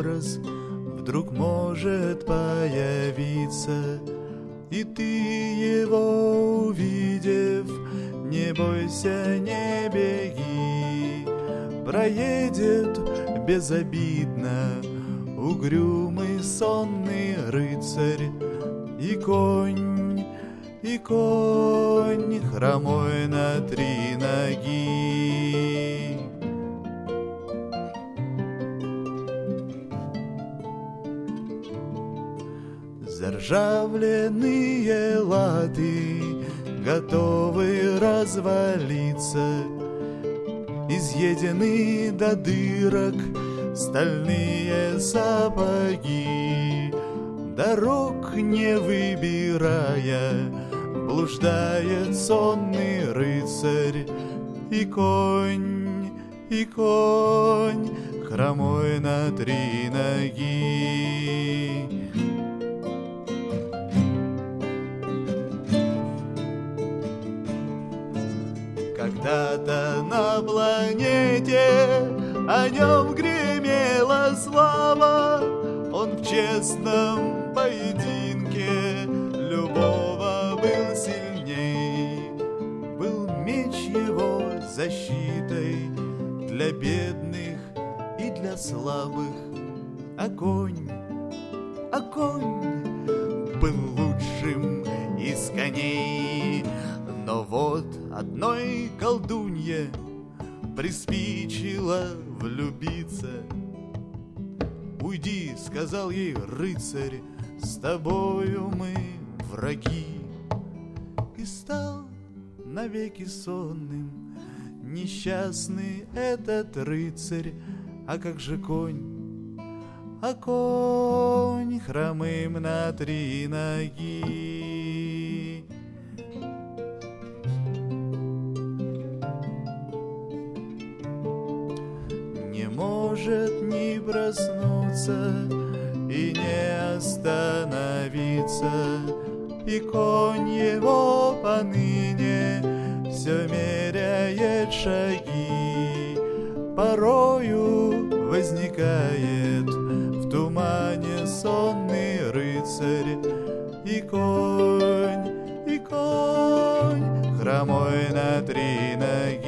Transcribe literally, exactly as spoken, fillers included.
образ вдруг может появиться, и ты его увидев, не бойся, не беги. Проедет безобидно угрюмый сонный рыцарь, и конь, и конь хромой на три ноги. Заржавленные латы готовы развалиться, изъедены до дырок стальные сапоги. Дорог не выбирая, блуждает сонный рыцарь, и конь, и конь хромой на три ноги. Когда-то на планете о нем гремела слава, он в честном поединке любого был сильней. Был меч его защитой для бедных и для слабых, а конь, а конь был лучшим из коней. Но вот одной колдунье приспичило влюбиться. «Уйди», — сказал ей рыцарь, — «с тобою мы враги». И стал навеки сонным несчастный этот рыцарь. А как же конь? А конь хромым на три ноги. Не может ни проснуться и не остановиться, и конь его поныне все меряет шаги. Порою возникает в тумане сонный рыцарь, и конь, и конь хромой на три ноги.